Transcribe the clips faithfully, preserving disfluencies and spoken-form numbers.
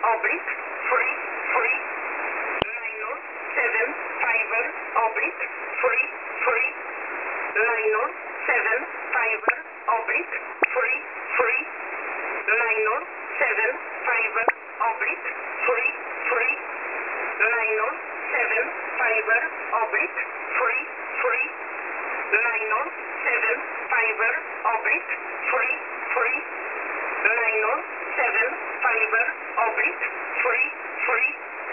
oblique three three nine zero seven five oblique three three nine zero seven five oblique three three nine zero seven five oblique three three nine zero seven five oblique three three nine zero seven five oblique three three nine zero seven five oblique three three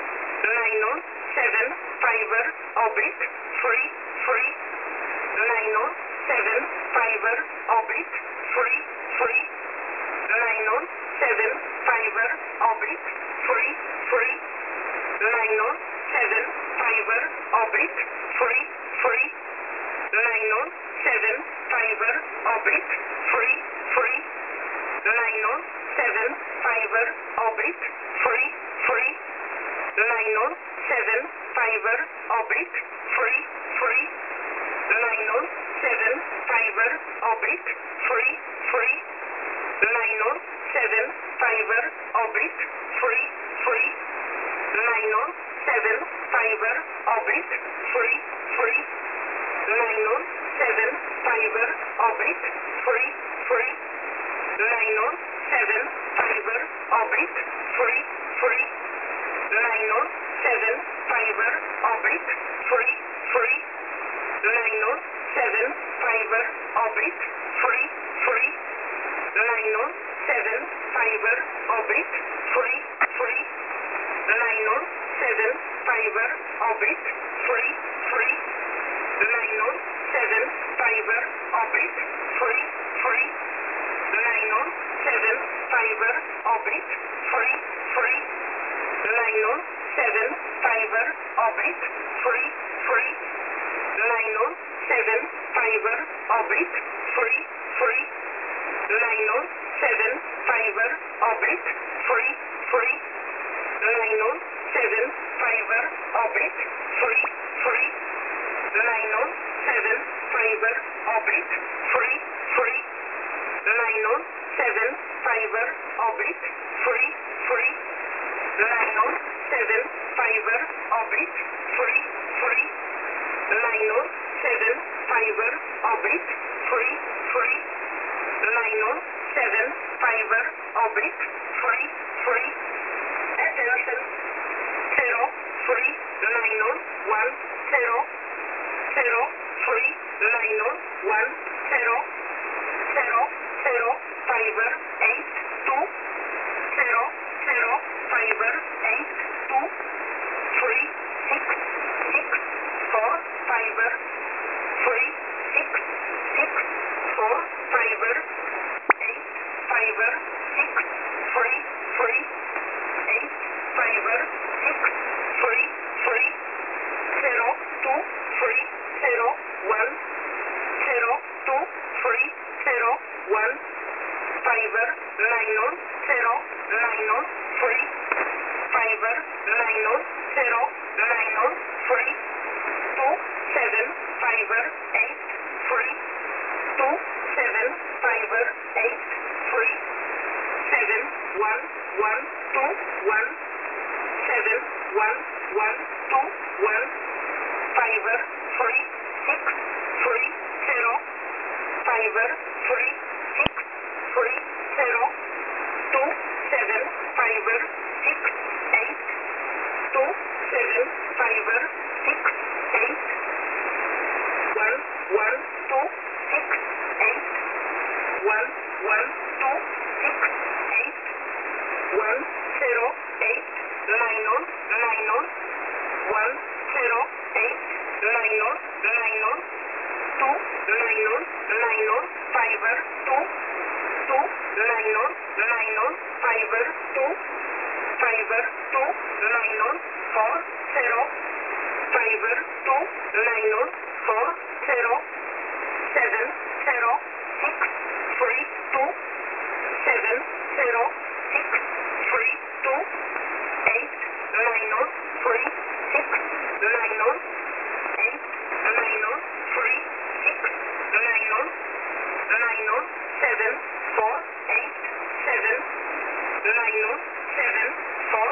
nine zero seven five oblique three three nine zero seven five oblique three three nine zero seven five oblique three three nine zero seven five oblique three three nine zero seven five oblique three three nine zero seven five oblique three three nine zero seven five oblique three three nine zero seven five oblique three three nine zero seven five oblique three three nine zero seven five oblique three three nine zero seven five oblique three three nine zero seven five oblique three three nine zero seven five oblique three three nine zero seven five oblique three three nine zero seven five oblique three three nine zero seven five oblique three three nine zero seven five oblique three three nine zero seven five oblique three three nine zero seven five oblique three three nine zero seven five oblique three three nine zero seven five oblique three three nine zero seven five oblique three three nine zero seven five oblique three three nine zero seven five oblique three three nine zero seven five oblique three three nine zero seven five oblique three three nine zero seven five oblique three three attention zero three nine zero one zero zero three nine zero one zero zero zero five eight two zero zero five eight two three six six four five three six six four five eight five six three three eight five six three three zero two three zero one zero two three zero one five nine zero zero nine zero three five nine zero zero nine zero three two seven five eight three two seven five eight three seven one one two one seven one one two one five three six three zero five three six three zero two seven five six eight two seven five six eight one one two six eight one one two six eight one zero eight nine zero nine zero one zero eight nine zero nine zero two nine zero nine zero five two two nine zero nine zero five two five two nine zero four zero five two nine zero four zero seven zero six three two seven zero six three two eight nine zero three six nine zero eight nine zero three six nine zero nine zero seven four eight seven nine zero seven four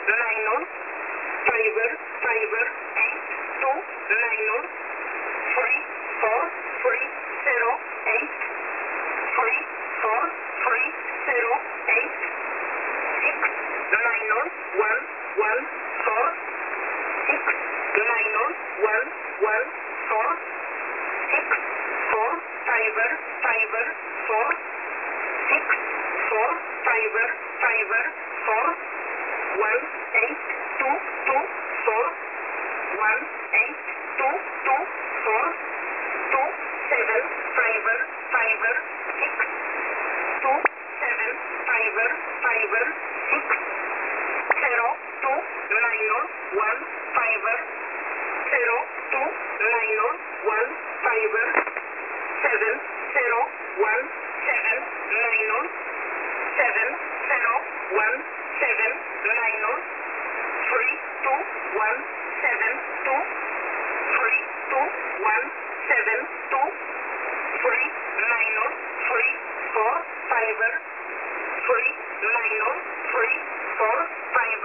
nine five five eight two nine three four three zero eight three four three zero eight six nine one one four six nine one one four six four five five four six four five five four one eight two two four one eight two two four two seven five five six two seven five five six zero two nine one five zero two nine one five seven zero one seven nine seven zero one seven nine three two one seven two three two one seven two three nine three four five three nine three four five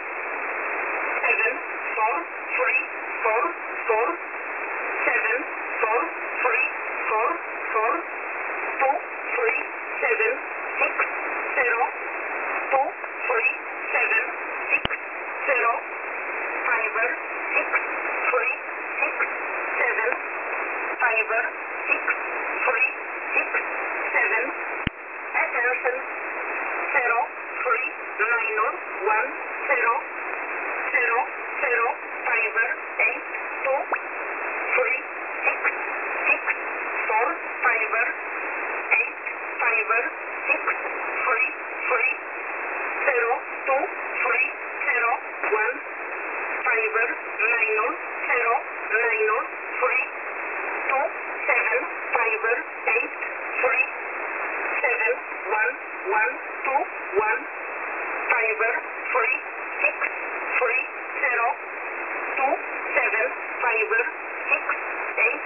seven four three four four seven four three four four two three seven six zero two three seven six zero five six three six seven five six three six seven. Attention. Zero three nine one zero zero zero five eight two three six six four five eight five six three three zero two three zero one five nine zero nine three two seven five eight three seven one one two one five three six three zero two seven five six eight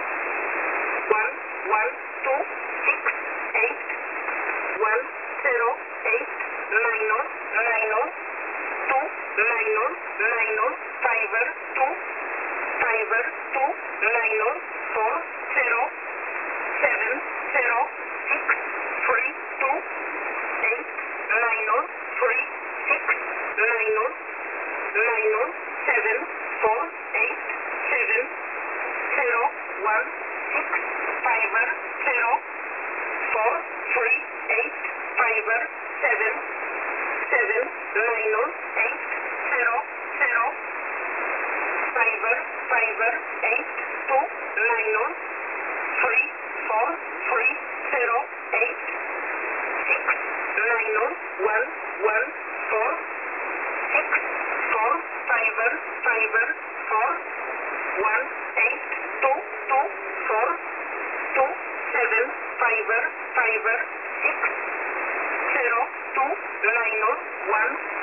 one one two six eight one zero eight nine nine two nine nine five two five two nine four zero seven zero six three two eight nine three six nine nine seven four eight seven zero one six five zero four three eight five seven seven nine eight zero zero five five eight two nine three four three zero eight six nine one one four six four five five four one eight two two four two seven five five six zero two nine one